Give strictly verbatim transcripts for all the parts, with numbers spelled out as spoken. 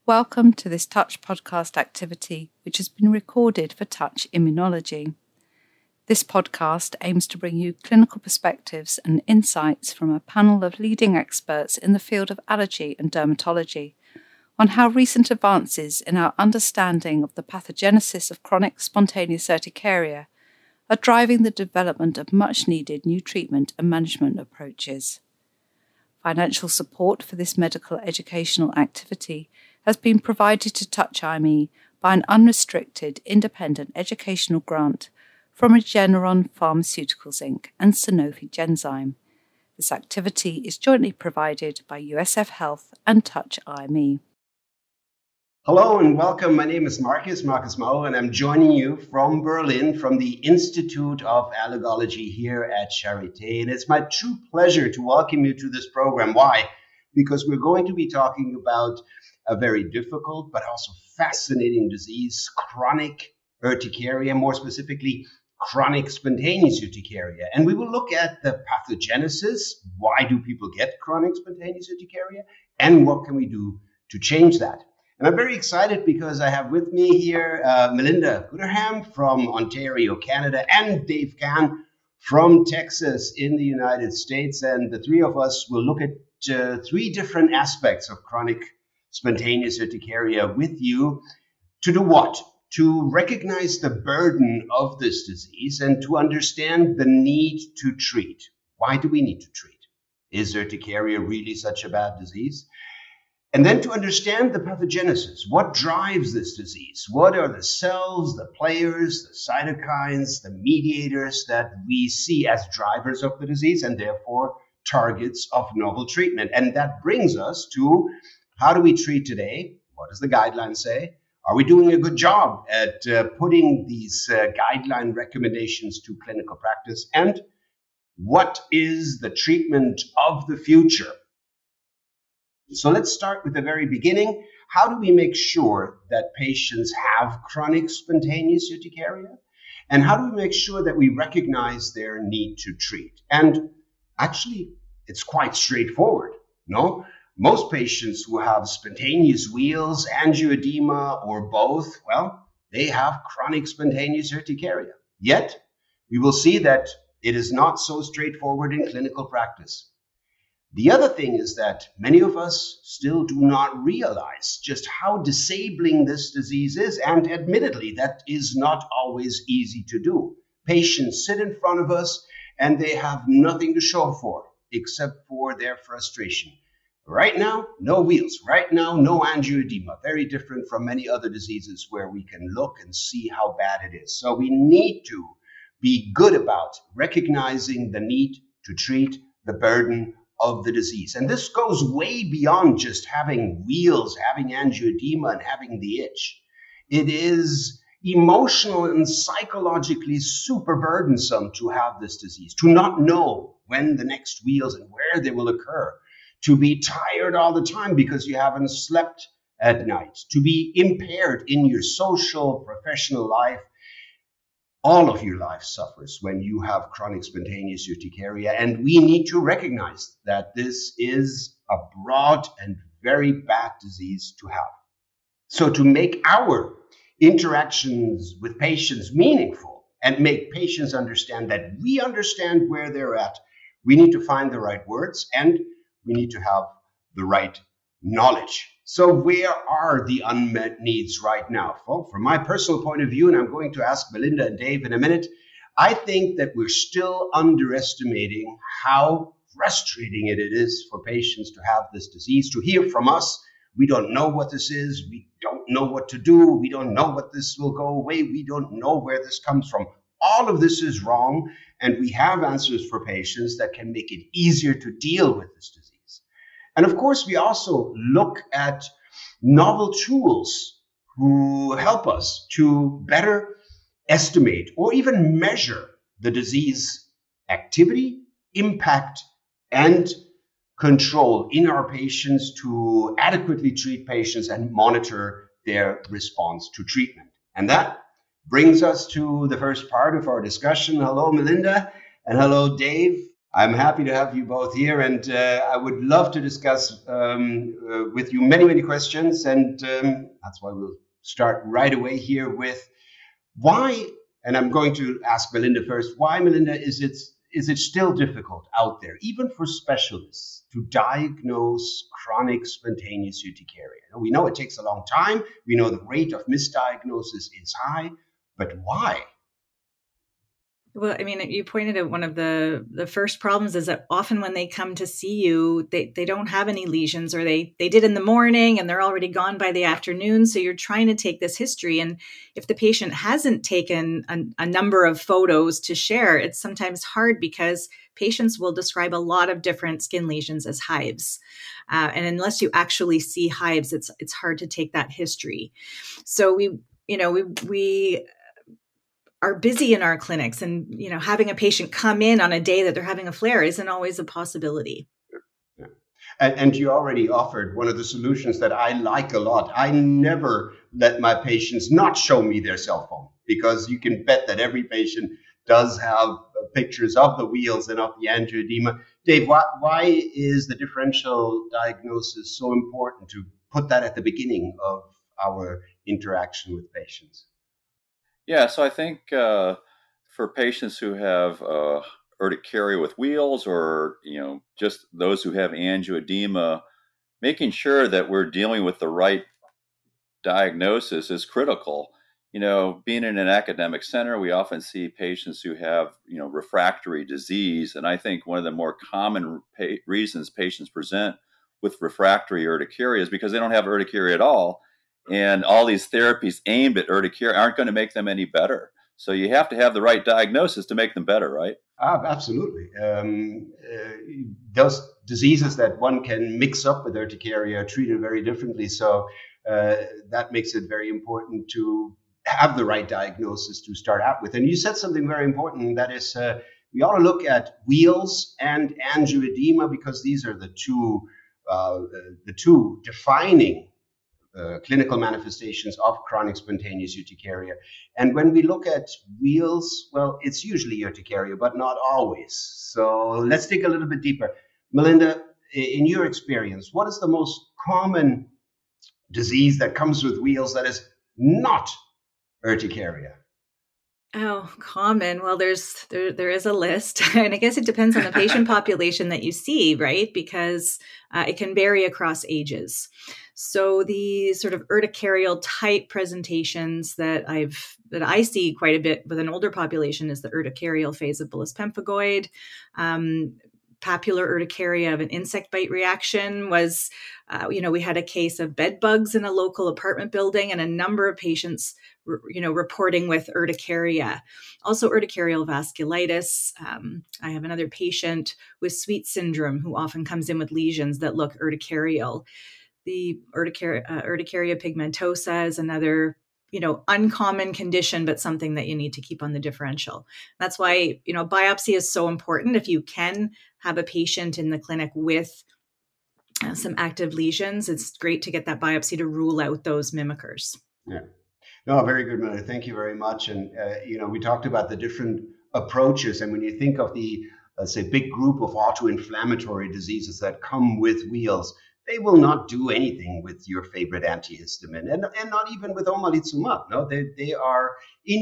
Welcome to this Touch podcast activity, which has been recorded for Touch Immunology. This podcast aims to bring you clinical perspectives and insights from a panel of leading experts in the field of allergy and dermatology on how recent advances in our understanding of the pathogenesis of chronic spontaneous urticaria are driving the development of much-needed new treatment and management approaches. Financial support for this medical educational activity has been provided to Touch I M E by an unrestricted independent educational grant from Regeneron Pharmaceuticals Incorporated and Sanofi Genzyme. This activity is jointly provided by U S F Health and Touch I M E. Hello and welcome. My name is Marcus, Marcus Maurer, and I'm joining you from Berlin, from the Institute of Allergology here at Charité. And it's my true pleasure to welcome you to this program. Why? Because we're going to be talking about a very difficult but also fascinating disease, chronic urticaria, more specifically, chronic spontaneous urticaria. And we will look at the pathogenesis. Why do people get chronic spontaneous urticaria? And what can we do to change that? And I'm very excited because I have with me here uh, Melinda Gooderham from Ontario, Canada, and Dave Kahn from Texas in the United States. And the three of us will look at uh, three different aspects of chronic spontaneous urticaria with you. To do what? To recognize the burden of this disease and to understand the need to treat. Why do we need to treat? Is urticaria really such a bad disease? And then to understand the pathogenesis. What drives this disease? What are the cells, the players, the cytokines, the mediators that we see as drivers of the disease and therefore targets of novel treatment? And that brings us to, how do we treat today? What does the guideline say? Are we doing a good job at uh, putting these uh, guideline recommendations to clinical practice? And what is the treatment of the future? So let's start with the very beginning. How do we make sure that patients have chronic spontaneous urticaria? And how do we make sure that we recognize their need to treat? And actually, it's quite straightforward, no? Most patients who have spontaneous wheals, angioedema, or both, well, they have chronic spontaneous urticaria. Yet, we will see that it is not so straightforward in clinical practice. The other thing is that many of us still do not realize just how disabling this disease is, and admittedly, that is not always easy to do. Patients sit in front of us, and they have nothing to show for, except for their frustration. Right now, no wheals. Right now, no angioedema. Very different from many other diseases where we can look and see how bad it is. So we need to be good about recognizing the need to treat the burden of the disease. And this goes way beyond just having wheals, having angioedema, and having the itch. It is emotional and psychologically super burdensome to have this disease, to not know when the next wheals and where they will occur, to be tired all the time because you haven't slept at night, to be impaired in your social, professional life. All of your life suffers when you have chronic spontaneous urticaria, and we need to recognize that this is a broad and very bad disease to have. So to make our interactions with patients meaningful and make patients understand that we understand where they're at, we need to find the right words and we need to have the right knowledge. So where are the unmet needs right now? Well, from my personal point of view, and I'm going to ask Melinda and Dave in a minute, I think that we're still underestimating how frustrating it is for patients to have this disease, to hear from us, we don't know what this is, we don't know what to do, we don't know what this will go away, we don't know where this comes from. All of this is wrong, and we have answers for patients that can make it easier to deal with this disease. And of course, we also look at novel tools who help us to better estimate or even measure the disease activity, impact, and control in our patients to adequately treat patients and monitor their response to treatment. And that brings us to the first part of our discussion. Hello, Melinda, and hello, Dave. I'm happy to have you both here, and uh, I would love to discuss um, uh, with you many, many questions. And um, that's why we'll start right away here with why, and I'm going to ask Melinda first, why, Melinda, is it, is it still difficult out there, even for specialists, to diagnose chronic spontaneous urticaria? We know it takes a long time. We know the rate of misdiagnosis is high, but why? Well, I mean, you pointed out one of the, the first problems is that often when they come to see you, they, they don't have any lesions, or they, they did in the morning and they're already gone by the afternoon. So you're trying to take this history. And if the patient hasn't taken a, a number of photos to share, it's sometimes hard because patients will describe a lot of different skin lesions as hives. Uh, and unless you actually see hives, it's it's hard to take that history. So we, you know, we we are busy in our clinics, and, you know, having a patient come in on a day that they're having a flare isn't always a possibility. Yeah. And, and you already offered one of the solutions that I like a lot. I never let my patients not show me their cell phone, because you can bet that every patient does have pictures of the wheals and of the angioedema. Dave, why, why is the differential diagnosis so important to put that at the beginning of our interaction with patients? Yeah, so I think uh, for patients who have uh, urticaria with wheals, or, you know, just those who have angioedema, making sure that we're dealing with the right diagnosis is critical. You know, being in an academic center, we often see patients who have, you know, refractory disease. And I think one of the more common pa- reasons patients present with refractory urticaria is because they don't have urticaria at all. And all these therapies aimed at urticaria aren't going to make them any better. So you have to have the right diagnosis to make them better, right? Ah, absolutely. Um, uh, those diseases that one can mix up with urticaria are treated very differently. So uh, that makes it very important to have the right diagnosis to start out with. And you said something very important, that is, uh, we ought to look at wheals and angioedema, because these are the two, uh, the two defining Uh, clinical manifestations of chronic spontaneous urticaria. And when we look at wheals, well, it's usually urticaria, but not always. So let's dig a little bit deeper. Melinda, in your experience, what is the most common disease that comes with wheals that is not urticaria? Oh, common. Well, there's there there is a list, and I guess it depends on the patient population that you see, right? Because uh, it can vary across ages. So the sort of urticarial type presentations that I've that I see quite a bit with an older population is the urticarial phase of bullous pemphigoid. Um, Papular urticaria of an insect bite reaction was, uh, you know, we had a case of bed bugs in a local apartment building, and a number of patients, you know, reporting with urticaria. Also urticarial vasculitis. Um, I have another patient with Sweet syndrome who often comes in with lesions that look urticarial. The urticaria, uh, urticaria pigmentosa is another, you know, uncommon condition, but something that you need to keep on the differential. That's why, you know, biopsy is so important. If you can have a patient in the clinic with uh, some active lesions, it's great to get that biopsy to rule out those mimickers. Yeah. No, very good, Melinda. Thank you very much. And, uh, you know, we talked about the different approaches. And when you think of the, let's say, big group of autoinflammatory diseases that come with wheals, they will not do anything with your favorite antihistamine, and, and not even with omalizumab. No, they, they are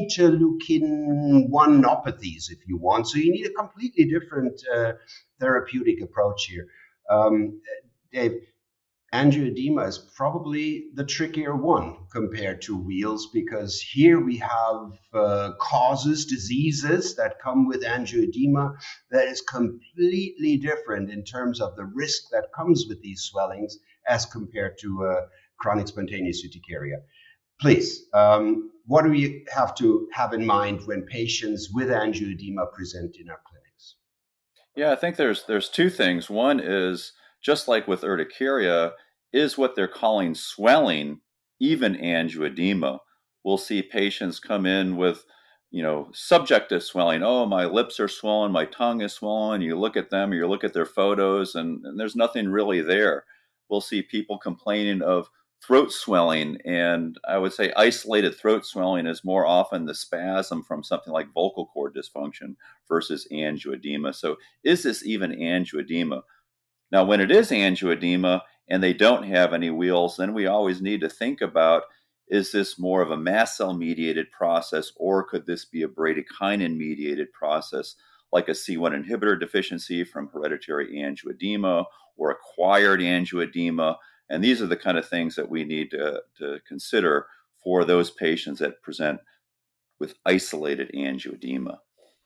interleukin one-opathies, if you want. So you need a completely different uh, therapeutic approach here. Um, Dave, angioedema is probably the trickier one compared to wheals, because here we have uh, causes, diseases that come with angioedema that is completely different in terms of the risk that comes with these swellings as compared to uh, chronic spontaneous urticaria. Please, um, what do we have to have in mind when patients with angioedema present in our clinics? Yeah, I think there's there's two things. One is, just like with urticaria, is what they're calling swelling, even angioedema. We'll see patients come in with, you know, subjective swelling. Oh, my lips are swollen, my tongue is swollen. You look at them, or you look at their photos, and, and there's nothing really there. We'll see people complaining of throat swelling. And I would say isolated throat swelling is more often the spasm from something like vocal cord dysfunction versus angioedema. So is this even angioedema? Now, when it is angioedema and they don't have any wheals, then we always need to think about, is this more of a mast cell mediated process, or could this be a bradykinin mediated process, like a C one inhibitor deficiency from hereditary angioedema or acquired angioedema? And these are the kind of things that we need to, to consider for those patients that present with isolated angioedema.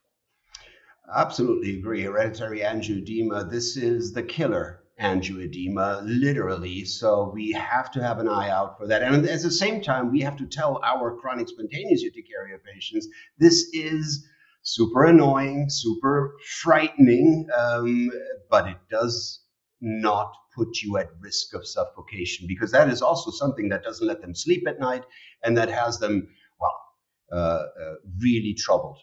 Absolutely agree. Hereditary angioedema, this is the killer angioedema, literally. So we have to have an eye out for that. And at the same time, we have to tell our chronic spontaneous urticaria patients, this is super annoying, super frightening, um, but it does not put you at risk of suffocation, because that is also something that doesn't let them sleep at night and that has them, well, uh, uh, really troubled.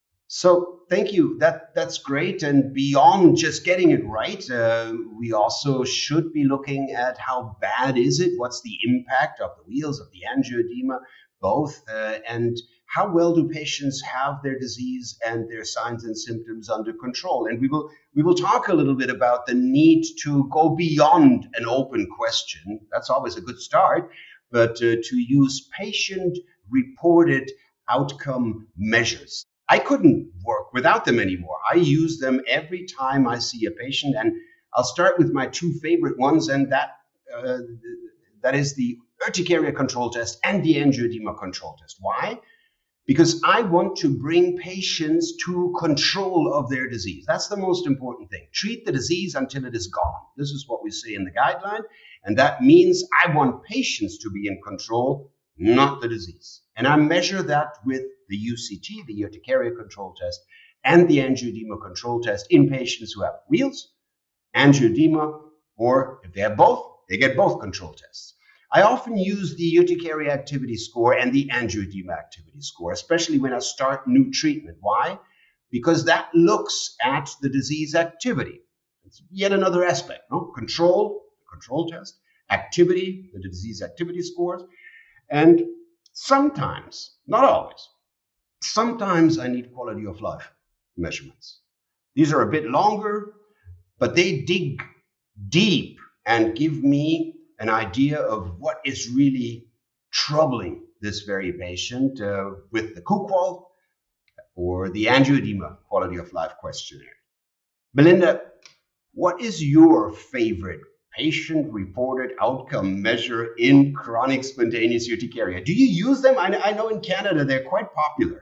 So thank you. That that's great. And beyond just getting it right, uh, we also should be looking at how bad is it? What's the impact of the wheals, of the angioedema, both, uh, and how well do patients have their disease and their signs and symptoms under control? And we will we will talk a little bit about the need to go beyond an open question. That's always a good start, but uh, to use patient-reported outcome measures. I couldn't work without them anymore. I use them every time I see a patient, and I'll start with my two favorite ones, and that uh, that is the urticaria control test and the angioedema control test. Why? Because I want to bring patients to control of their disease. That's the most important thing. Treat the disease until it is gone. This is what we say in the guideline, and that means I want patients to be in control, not the disease. And I measure that with the U C T, the urticaria control test, and the angioedema control test in patients who have wheals, angioedema, or if they have both, they get both control tests. I often use the urticaria activity score and the angioedema activity score, especially when I start new treatment. Why? Because that looks at the disease activity. It's yet another aspect, no? Control, the control test, activity, the disease activity scores, and sometimes, not always, sometimes I need quality of life measurements. These are a bit longer, but they dig deep and give me an idea of what is really troubling this very patient uh, with the KuQual or the angioedema quality of life questionnaire. Belinda, what is your favorite patient-reported outcome measure in chronic spontaneous urticaria? Do you use them? I, I know in Canada they're quite popular.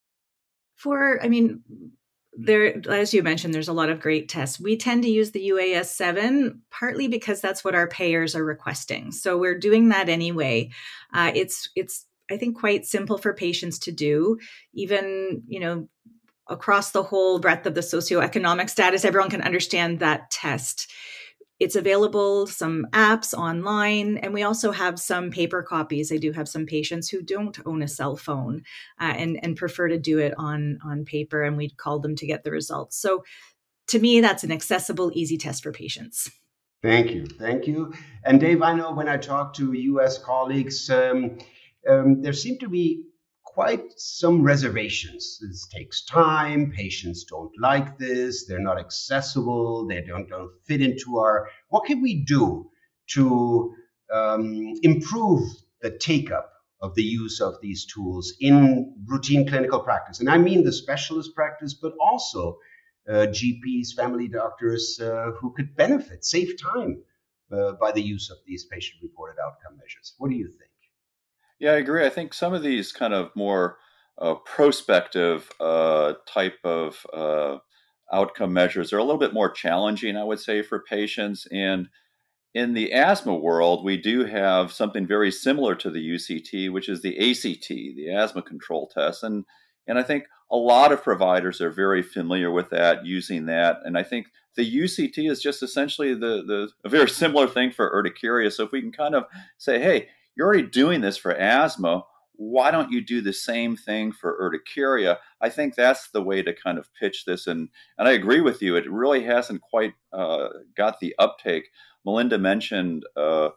For, I mean, there, as you mentioned, there's a lot of great tests. We tend to use the U A S seven partly because that's what our payers are requesting. So we're doing that anyway. Uh, it's, it's, I think, quite simple for patients to do. Even, you know, across the whole breadth of the socioeconomic status, everyone can understand that test. It's available, some apps online, and we also have some paper copies. I do have some patients who don't own a cell phone uh, and, and prefer to do it on, on paper, and we'd call them to get the results. So to me, that's an accessible, easy test for patients. Thank you. Thank you. And Dave, I know when I talk to U S colleagues, um, um, there seem to be quite some reservations. This takes time. Patients don't like this. They're not accessible. They don't, don't fit into our. What can we do to um, improve the take-up of the use of these tools in routine clinical practice? And I mean the specialist practice, but also uh, G Ps, family doctors uh, who could benefit, save time uh, by the use of these patient-reported outcome measures. What do you think? Yeah, I agree. I think some of these kind of more uh, prospective uh, type of uh, outcome measures are a little bit more challenging, I would say, for patients. And in the asthma world, we do have something very similar to the U C T, which is the A C T, the asthma control test. And, and I think a lot of providers are very familiar with that, using that. And I think the U C T is just essentially the, the a very similar thing for urticaria. So if we can kind of say, hey, you're already doing this for asthma, why don't you do the same thing for urticaria? I think that's the way to kind of pitch this. And, and I agree with you. It really hasn't quite uh, got the uptake. Melinda mentioned uh,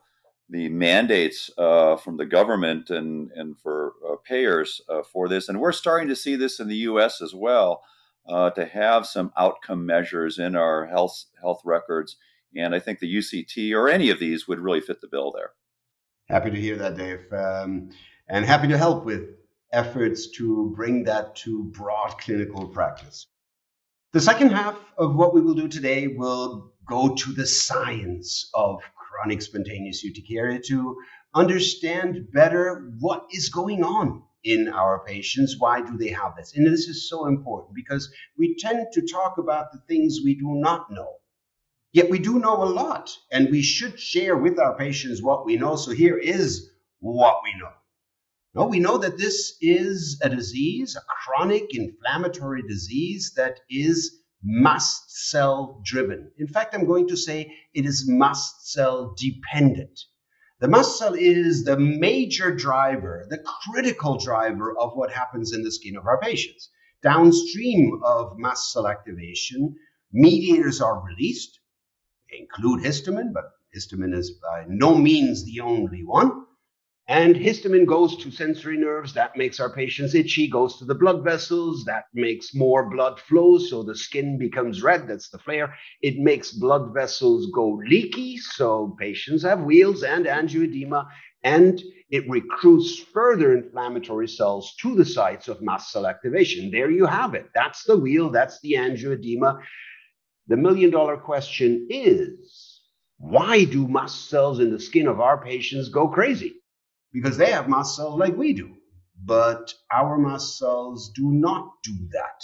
the mandates uh, from the government and and for uh, payers uh, for this, and we're starting to see this in the U S as well, uh, to have some outcome measures in our health health records, and I think the U C T or any of these would really fit the bill there. Happy to hear that, Dave, um, and happy to help with efforts to bring that to broad clinical practice. The second half of what we will do today will go to the science of chronic spontaneous urticaria to understand better what is going on in our patients. Why do they have this? And this is so important because we tend to talk about the things we do not know. Yet we do know a lot, and we should share with our patients what we know. So here is what we know. No, we know that this is a disease, a chronic inflammatory disease that is mast cell driven. In fact, I'm going to say it is mast cell dependent. The mast cell is the major driver, the critical driver of what happens in the skin of our patients. Downstream of mast cell activation, mediators are released. They include histamine, but histamine is by no means the only one. And histamine goes to sensory nerves. That makes our patients itchy, goes to the blood vessels. That makes more blood flow, so the skin becomes red. That's the flare. It makes blood vessels go leaky, so patients have wheals and angioedema. And it recruits further inflammatory cells to the sites of mast cell activation. There you have it. That's the wheel. That's the angioedema. The million dollar question is, why do mast cells in the skin of our patients go crazy? Because they have mast cells like we do, but our mast cells do not do that.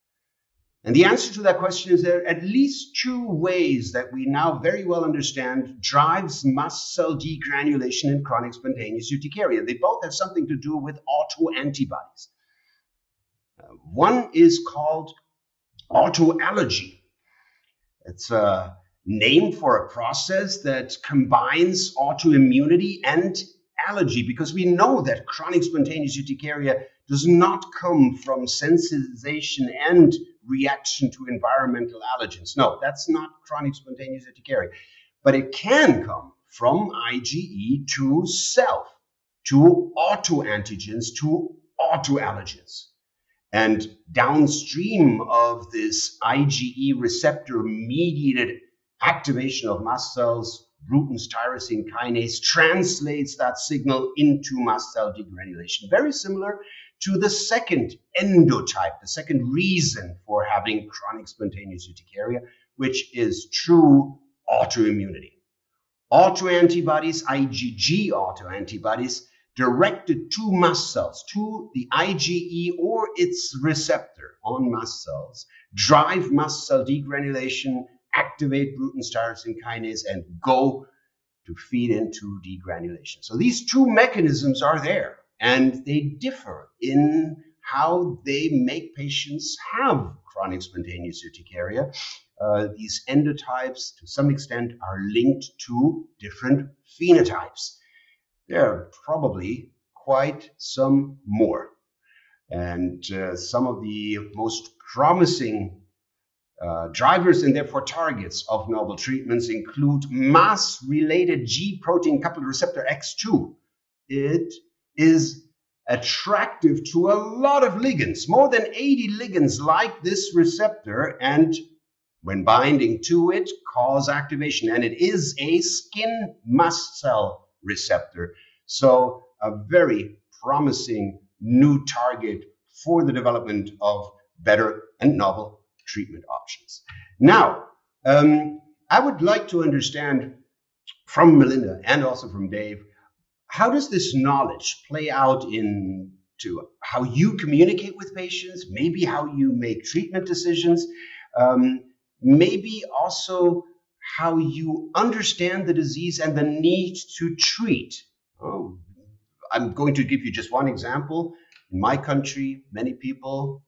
And the answer to that question is there are at least two ways that we now very well understand drives mast cell degranulation in chronic spontaneous urticaria. They both have something to do with autoantibodies. Uh, one is called autoallergy. It's a name for a process that combines autoimmunity and allergy, because we know that chronic spontaneous urticaria does not come from sensitization and reaction to environmental allergens. No, that's not chronic spontaneous urticaria. But it can come from IgE to self, to autoantigens, to autoallergens. And downstream of this IgE receptor-mediated activation of mast cells, Bruton's tyrosine kinase translates that signal into mast cell degranulation. Very similar to the second endotype, the second reason for having chronic spontaneous urticaria, which is true autoimmunity. Autoantibodies, IgG autoantibodies, directed to mast cells, to the IgE or its receptor on mast cells, drive mast cell degranulation, activate Bruton's tyrosine kinase, and go to feed into degranulation. So these two mechanisms are there, and they differ in how they make patients have chronic spontaneous urticaria. Uh, these endotypes, to some extent, are linked to different phenotypes. There are probably quite some more. And uh, some of the most promising Uh, drivers and therefore targets of novel treatments include mass-related G protein coupled receptor X two. It is attractive to a lot of ligands, more than eighty ligands like this receptor, and when binding to it, cause activation. And it is a skin mast cell receptor. So a very promising new target for the development of better and novel treatment options. Now, um, I would like to understand from Melinda and also from Dave, how does this knowledge play out into how you communicate with patients, maybe how you make treatment decisions, um, maybe also how you understand the disease and the need to treat. Oh, I'm going to give you just one example. In my country, many people,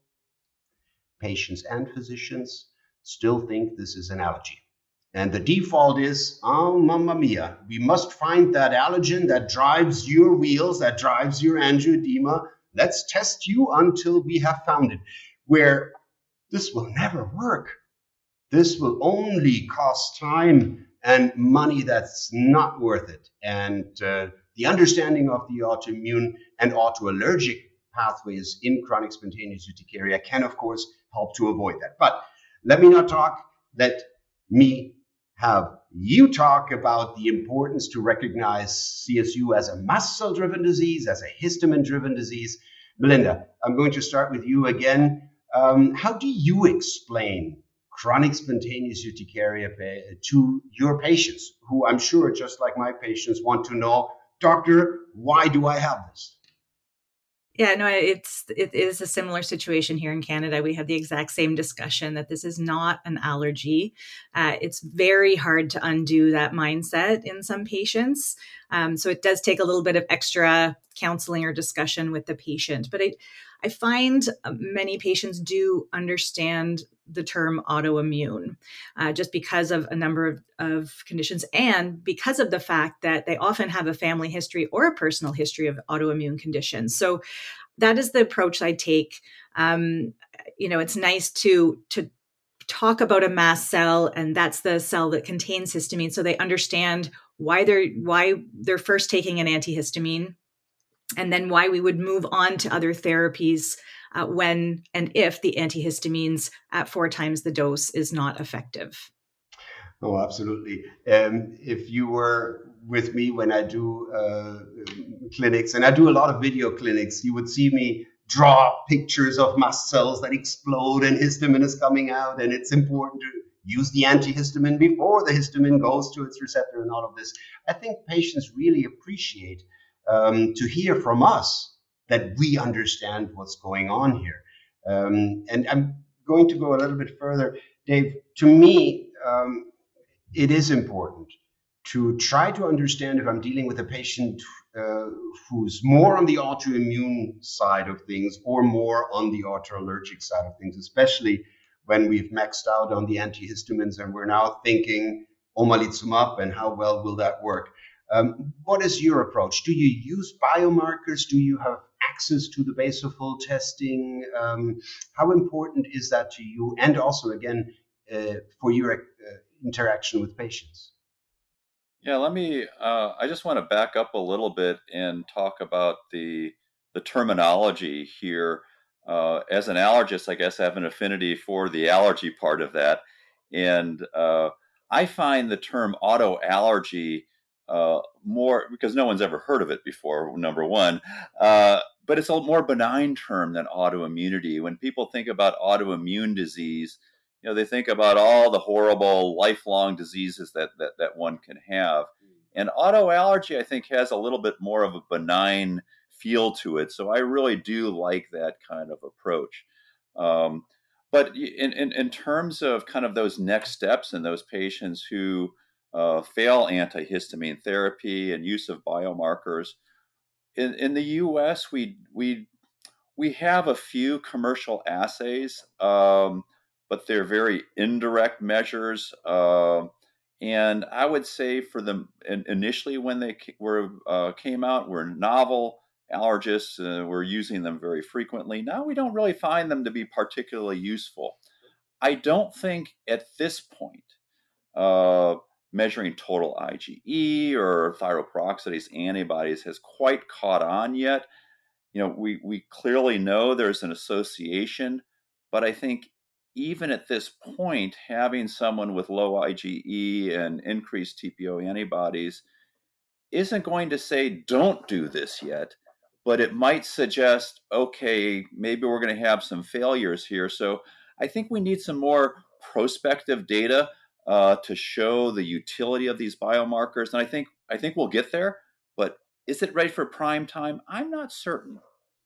patients and physicians, still think this is an allergy. And the default is, oh, mamma mia, we must find that allergen that drives your wheals, that drives your angioedema. Let's test you until we have found it. Where this will never work. this will only cost time and money that's not worth it. And uh, the understanding of the autoimmune and autoallergic pathways in chronic spontaneous urticaria can, of course, help to avoid that. But let me not talk, let me have you talk about the importance to recognize C S U as a mast cell-driven disease, as a histamine-driven disease. Melinda, I'm going to start with you again. Um, how do you explain chronic spontaneous urticaria to your patients, who I'm sure, just like my patients, want to know, doctor, why do I have this? Yeah, no, it's it is a similar situation here in Canada. We had the exact same discussion that this is not an allergy. Uh, it's very hard to undo that mindset in some patients. Um, so it does take a little bit of extra counseling or discussion with the patient. But I, I find many patients do understand the term autoimmune uh, just because of a number of, of conditions and because of the fact that they often have a family history or a personal history of autoimmune conditions. So that is the approach I take. Um, you know, it's nice to to talk about a mast cell, and that's the cell that contains histamine, so they understand why they're why they're first taking an antihistamine, and then why we would move on to other therapies uh, when and if the antihistamines at four times the dose is not effective. Oh, absolutely. Um, if you were with me when I do uh, clinics, and I do a lot of video clinics, you would see me draw pictures of mast cells that explode and histamine is coming out, and it's important to use the antihistamine before the histamine goes to its receptor and all of this. I think patients really appreciate um, to hear from us that we understand what's going on here. Um, and I'm going to go a little bit further. Dave, to me, um, it is important to try to understand if I'm dealing with a patient uh, who's more on the autoimmune side of things or more on the autoallergic side of things, especially when we've maxed out on the antihistamines and we're now thinking omalizumab and how well will that work. Um, what is your approach? Do you use biomarkers? Do you have access to the basophil testing? Um, how important is that to you? And also, again, uh, for your uh, interaction with patients? Yeah, let me, uh, I just want to back up a little bit and talk about the, the terminology here. Uh, as an allergist, I guess I have an affinity for the allergy part of that. And uh, I find the term autoallergy uh, more, because no one's ever heard of it before, number one, uh, but it's a more benign term than autoimmunity. When people think about autoimmune disease, you know, they think about all the horrible lifelong diseases that, that, that one can have. And autoallergy, I think, has a little bit more of a benign feel to it. So I really do like that kind of approach. Um, but in, in, in terms of kind of those next steps in those patients who uh, fail antihistamine therapy and use of biomarkers, in, in the U S, we, we, we have a few commercial assays, um, but they're very indirect measures. Uh, and I would say for them, initially when they were uh, came out, were novel. Allergists uh, were using them very frequently. Now we don't really find them to be particularly useful. I don't think at this point uh, measuring total IgE or thyroperoxidase antibodies has quite caught on yet. You know, we, we clearly know there's an association, but I think even at this point, having someone with low IgE and increased T P O antibodies isn't going to say don't do this yet, but it might suggest, okay, maybe we're going to have some failures here. So I think we need some more prospective data uh, to show the utility of these biomarkers. And I think I think we'll get there, but is it ready for prime time? I'm not certain.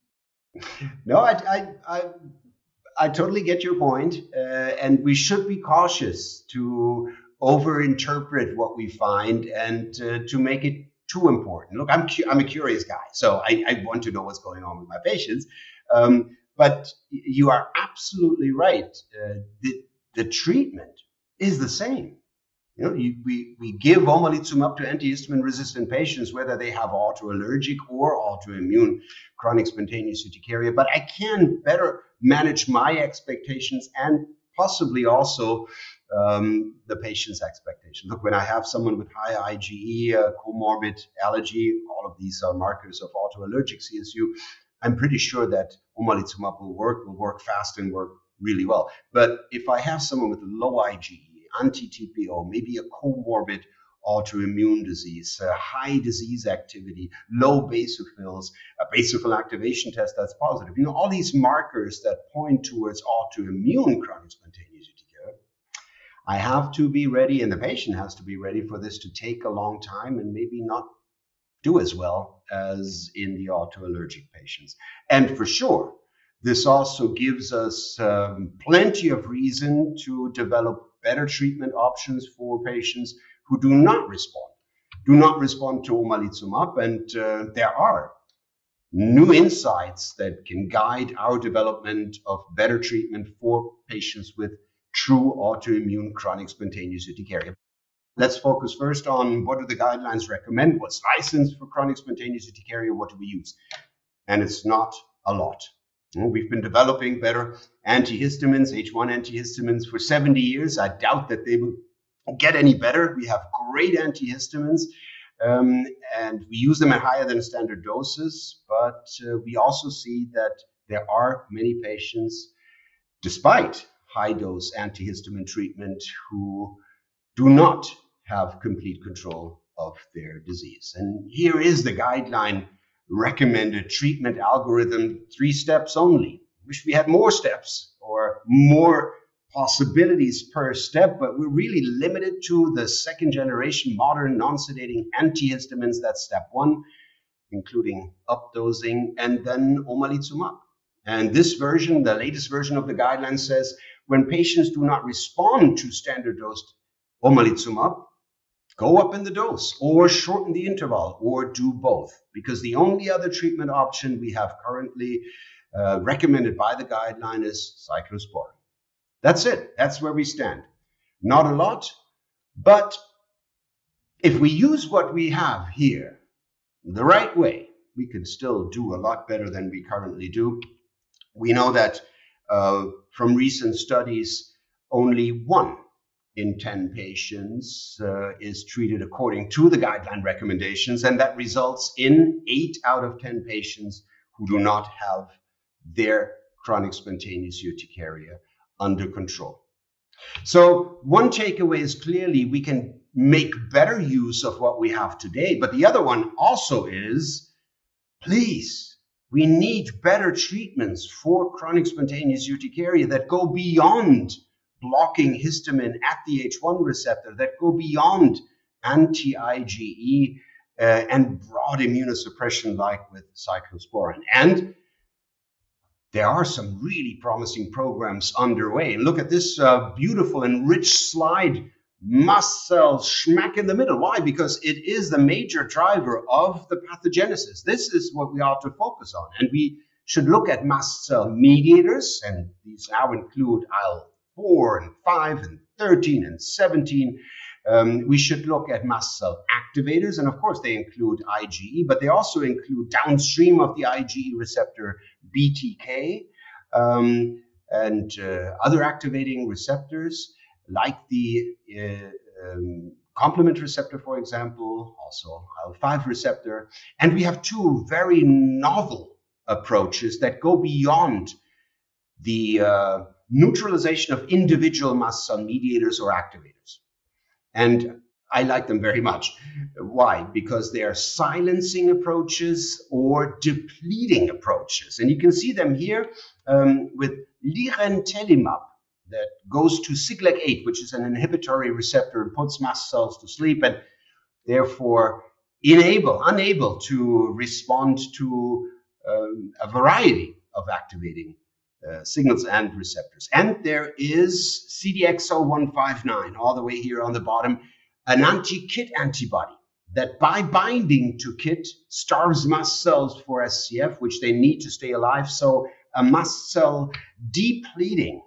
No, I, I, I, I totally get your point, uh, and we should be cautious to overinterpret what we find and uh, to make it too important. Look, I'm cu- I'm a curious guy, so I, I want to know what's going on with my patients. Um, but you are absolutely right. Uh, the the treatment is the same. You know, you, we, we give omalizumab to antihistamine-resistant patients, whether they have autoallergic or autoimmune chronic spontaneous urticaria. But I can better manage my expectations and possibly also um, the patient's expectation. Look, when I have someone with high IgE, uh, comorbid allergy, all of these are markers of autoallergic C S U, I'm pretty sure that omalizumab will work, will work fast and work really well. But if I have someone with low IgE, anti-T P O, maybe a comorbid autoimmune disease, uh, high disease activity, low basophils, a basophil activation test that's positive, you know, all these markers that point towards autoimmune chronic spontaneous urticaria, I have to be ready, and the patient has to be ready for this to take a long time and maybe not do as well as in the autoallergic patients. And for sure, this also gives us um, plenty of reason to develop better treatment options for patients who do not respond, do not respond to omalizumab. And uh, there are new insights that can guide our development of better treatment for patients with true autoimmune chronic spontaneous urticaria. Let's focus first on what do the guidelines recommend, what's licensed for chronic spontaneous urticaria, what do we use? And it's not a lot. We've been developing better antihistamines, H one antihistamines for seventy years. I doubt that they will get any better. We have great antihistamines, um, and we use them at higher than standard doses, but uh, we also see that there are many patients, despite high dose antihistamine treatment, who do not have complete control of their disease. And here is the guideline recommended treatment algorithm, three steps only. Wish we had more steps or more possibilities per step, but we're really limited to the second generation modern non-sedating antihistamines. That's step one, including updosing, and then omalizumab. And this version, the latest version of the guideline, says when patients do not respond to standard dose omalizumab, go up in the dose or shorten the interval or do both, because the only other treatment option we have currently uh, recommended by the guideline is cyclosporin. That's it. That's where we stand. Not a lot, but if we use what we have here the right way, we can still do a lot better than we currently do. We know that uh, from recent studies, only one in ten patients uh, is treated according to the guideline recommendations, and that results in eight out of ten patients who do not have their chronic spontaneous urticaria under control. So one takeaway is clearly we can make better use of what we have today, but the other one also is, please, we need better treatments for chronic spontaneous urticaria that go beyond blocking histamine at the H one receptor, that go beyond anti-IgE uh, and broad immunosuppression like with cyclosporin. And there are some really promising programs underway. And look at this uh, beautiful and rich slide, mast cells smack in the middle. Why? Because it is the major driver of the pathogenesis. This is what we ought to focus on. And we should look at mast cell mediators, and these now include I L four and five and thirteen and seventeen. Um, we should look at mast cell activators, and of course they include IgE, but they also include downstream of the IgE receptor B T K um, and uh, other activating receptors like the uh, um, complement receptor, for example, also I L five receptor. And we have two very novel approaches that go beyond the uh, neutralization of individual mast cell mediators or activators. And I like them very much. Why? Because they are silencing approaches or depleting approaches. And you can see them here um, with lirentelimab that goes to Siglec eight, which is an inhibitory receptor and puts mast cells to sleep and therefore enable, unable to respond to um, a variety of activating Uh, signals and receptors. And there is C D X zero one five nine, all the way here on the bottom, an anti-KIT antibody that by binding to KIT starves mast cells for S C F, which they need to stay alive. So a mast cell depleting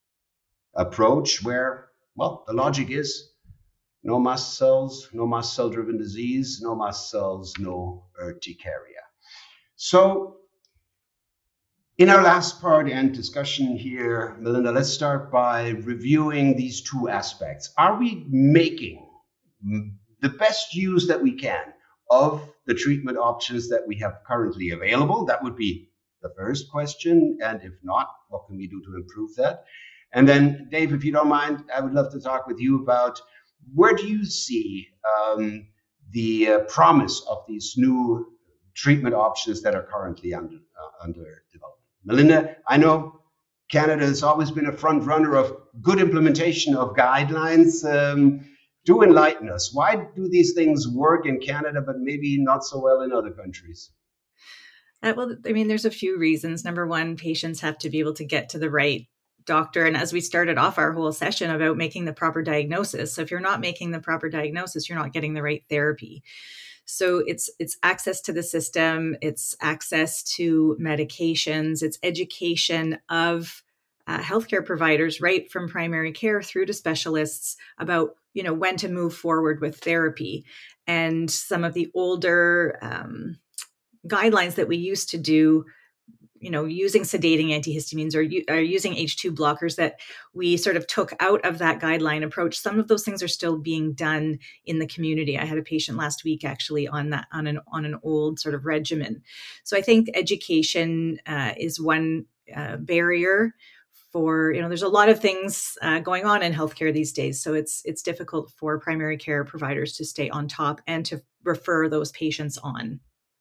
approach where, well, the logic is no mast cells, no mast cell driven disease, no mast cells, no urticaria. So In our last part and discussion here, Melinda, let's start by reviewing these two aspects. Are we making the best use that we can of the treatment options that we have currently available? That would be the first question. And if not, what can we do to improve that? And then, Dave, if you don't mind, I would love to talk with you about where do you see um, the uh, promise of these new treatment options that are currently under, uh, under development. Melinda, I know Canada has always been a front runner of good implementation of guidelines. Um, do enlighten us. Why do these things work in Canada, but maybe not so well in other countries? Uh, well, I mean, there's a few reasons. Number one, patients have to be able to get to the right doctor. And as we started off our whole session about making the proper diagnosis. So if you're not making the proper diagnosis, you're not getting the right therapy. So it's it's access to the system, it's access to medications, it's education of uh, healthcare providers, right from primary care through to specialists about, you know, when to move forward with therapy. And some of the older um, guidelines that we used to do, you know, using sedating antihistamines or, or using H two blockers that we sort of took out of that guideline approach. Some of those things are still being done in the community. I had a patient last week actually on that, on an, on an old sort of regimen. So I think education uh, is one uh, barrier for, you know, there's a lot of things uh, going on in healthcare these days. So it's, it's difficult for primary care providers to stay on top and to refer those patients on.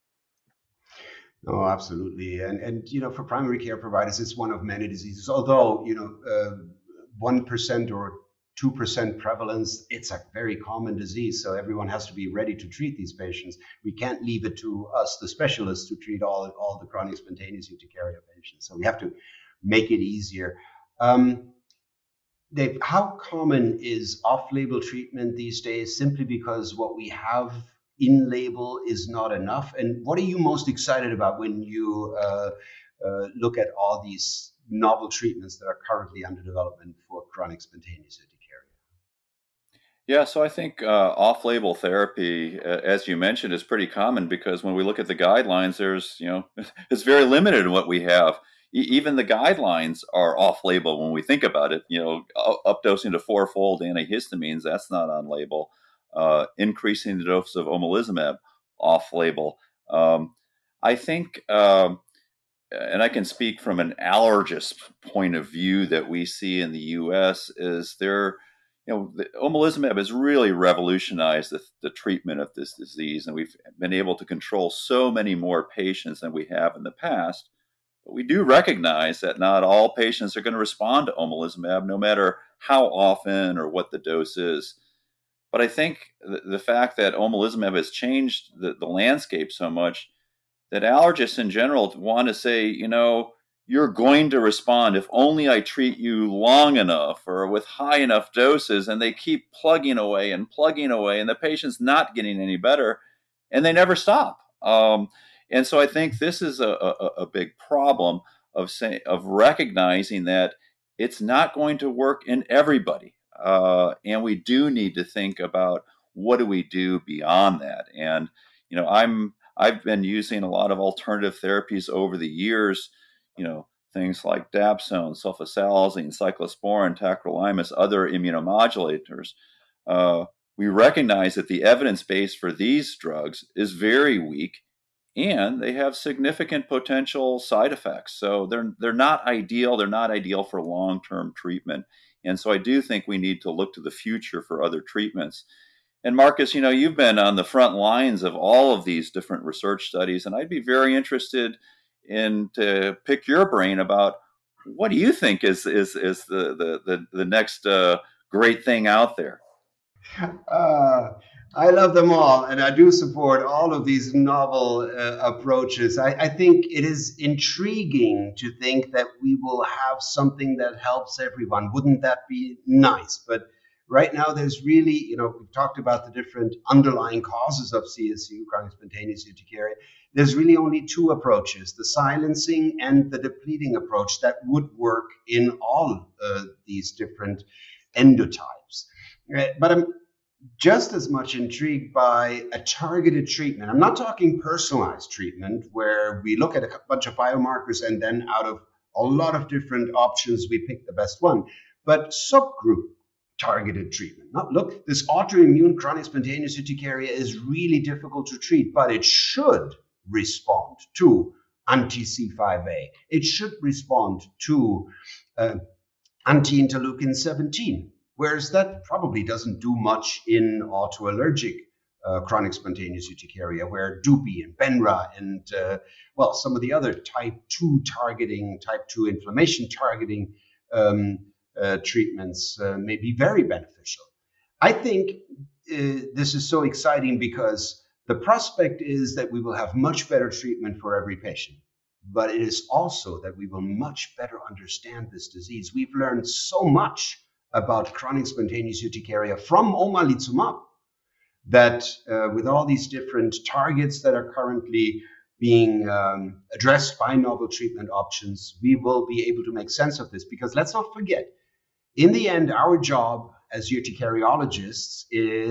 Oh, absolutely. And, and, you know, for primary care providers, it's one of many diseases, although, you know, uh, one percent or two percent prevalence, it's a very common disease. So everyone has to be ready to treat these patients. We can't leave it to us, the specialists, to treat all, all the chronic spontaneous urticaria patients. So we have to make it easier. Um, Dave, how common is off-label treatment these days simply because what we have in label is not enough? And what are you most excited about when you uh, uh, look at all these novel treatments that are currently under development for chronic spontaneous urticaria? Yeah, so I think uh, off-label therapy, uh, as you mentioned, is pretty common because when we look at the guidelines, there's, you know, it's very limited in what we have. E- even the guidelines are off-label when we think about it. You know, updosing to fourfold antihistamines, that's not on label. Uh, increasing the dose of omalizumab, off-label. Um, I think, um, and I can speak from an allergist point of view that we see in the U S is there, you know, the omalizumab has really revolutionized the, the treatment of this disease, and we've been able to control so many more patients than we have in the past. But we do recognize that not all patients are going to respond to omalizumab, no matter how often or what the dose is. But I think the, the fact that omalizumab has changed the, the landscape so much that allergists in general want to say, you know, you're going to respond if only I treat you long enough or with high enough doses, and they keep plugging away and plugging away, and the patient's not getting any better, and they never stop. Um, and so I think this is a, a, a big problem of say, of recognizing that it's not going to work in everybody. Uh, and we do need to think about what do we do beyond that. And, you know, I'm, I've been using a lot of alternative therapies over the years, you know, things like dapsone, sulfasalazine, cyclosporin, tacrolimus, other immunomodulators. Uh, we recognize that the evidence base for these drugs is very weak, and they have significant potential side effects. So they're they're not ideal. They're not ideal for long-term treatment. And so I do think we need to look to the future for other treatments. And Marcus, you know, you've been on the front lines of all of these different research studies, and I'd be very interested in to pick your brain about what do you think is is is the the the, the next uh, great thing out there? Uh, I love them all, and I do support all of these novel uh, approaches. I, I think it is intriguing to think that we will have something that helps everyone. Wouldn't that be nice? But right now, there's really, you know, we've talked about the different underlying causes of C S U, chronic spontaneous urticaria. There's really only two approaches, the silencing and the depleting approach, that would work in all uh, these different endotypes. Right? But I'm just as much intrigued by a targeted treatment. I'm not talking personalized treatment where we look at a bunch of biomarkers and then out of a lot of different options, we pick the best one, but subgroup targeted treatment. Now, look, this autoimmune chronic spontaneous urticaria is really difficult to treat, but it should respond to anti C five A. It should respond to uh, anti-interleukin seventeen. Whereas that probably doesn't do much in autoallergic uh, chronic spontaneous urticaria, where Dupi and Benra and, uh, well, some of the other type two targeting, type two inflammation targeting um, uh, treatments uh, may be very beneficial. I think uh, this is so exciting because the prospect is that we will have much better treatment for every patient. But it is also that we will much better understand this disease. We've learned so much about chronic spontaneous urticaria from omalizumab that uh, with all these different targets that are currently being um, addressed by novel treatment options, we will be able to make sense of this. Because let's not forget, in the end, our job as urticariologists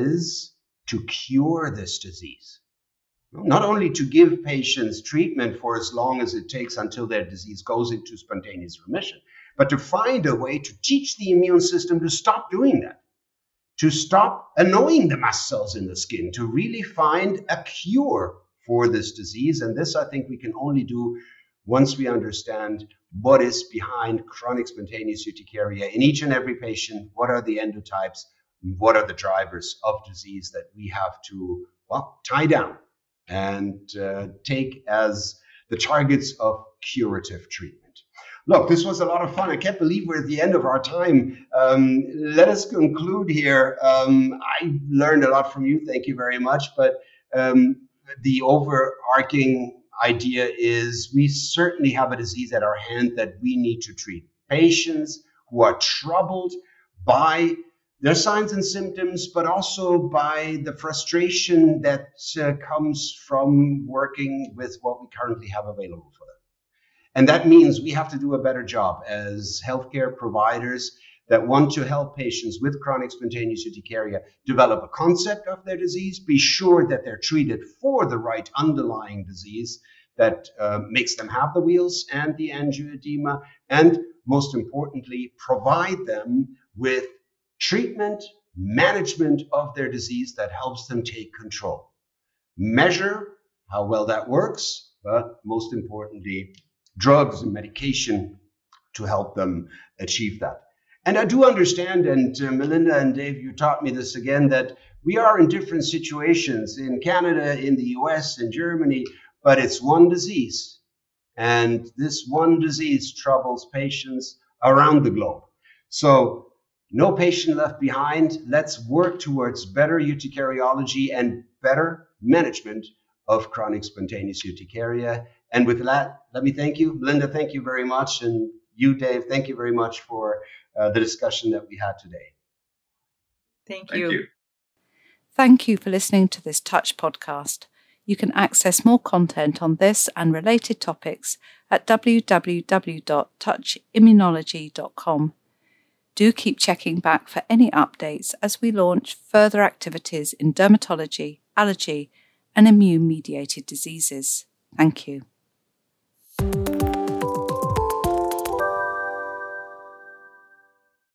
is to cure this disease. Not only to give patients treatment for as long as it takes until their disease goes into spontaneous remission, but to find a way to teach the immune system to stop doing that, to stop annoying the mast cells in the skin, to really find a cure for this disease. And this, I think, we can only do once we understand what is behind chronic spontaneous urticaria in each and every patient. What are the endotypes? What are the drivers of disease that we have to, well, tie down and uh, take as the targets of curative treatment. Look, this was a lot of fun. I can't believe we're at the end of our time. Um, let us conclude here. Um, I learned a lot from you. Thank you very much. But um, the overarching idea is we certainly have a disease at our hand that we need to treat. Patients who are troubled by their signs and symptoms, but also by the frustration that uh, comes from working with what we currently have available for them. And that means we have to do a better job as healthcare providers that want to help patients with chronic spontaneous urticaria develop a concept of their disease, be sure that they're treated for the right underlying disease that uh, makes them have the wheals and the angioedema, and most importantly, provide them with treatment, management of their disease that helps them take control. Measure how well that works, but most importantly, drugs and medication to help them achieve that. And I do understand, and uh, Melinda and Dave, you taught me this again, that we are in different situations in Canada, in the U S, in Germany, but it's one disease. And this one disease troubles patients around the globe. So no patient left behind. Let's work towards better urticariology and better management of chronic spontaneous urticaria. And with that, let me thank you. Linda, thank you very much. And you, Dave, thank you very much for uh, the discussion that we had today. Thank you. Thank you. Thank you for listening to this Touch podcast. You can access more content on this and related topics at w w w dot touch immunology dot com. Do keep checking back for any updates as we launch further activities in dermatology, allergy, and immune-mediated diseases. Thank you.